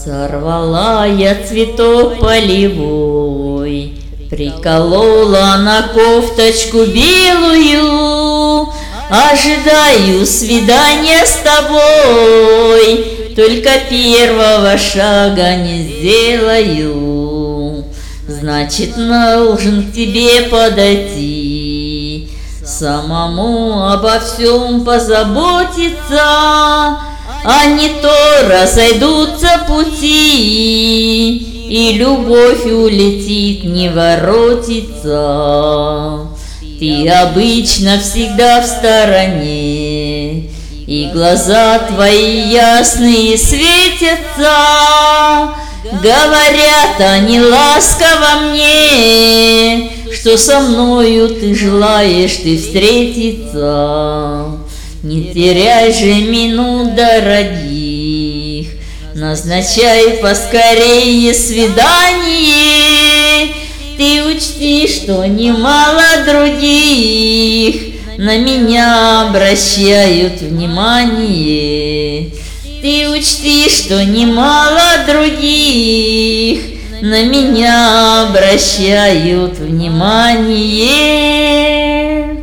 Сорвала я цветок полевой, приколола на кофточку белую, ожидаю свидания с тобой, только первого шага не сделаю. Значит, должен к тебе подойти, самому обо всем позаботиться, а не то разойдутся пути, и любовь улетит, не воротится. Ты обычно всегда в стороне, и глаза твои ясные светятся. Говорят они ласково мне, что со мною ты желаешь ты встретиться. Не теряй же минут дорогих, назначай поскорее свидание. Ты учти, что немало других на меня обращают внимание. Ты учти, что немало других на меня обращают внимание.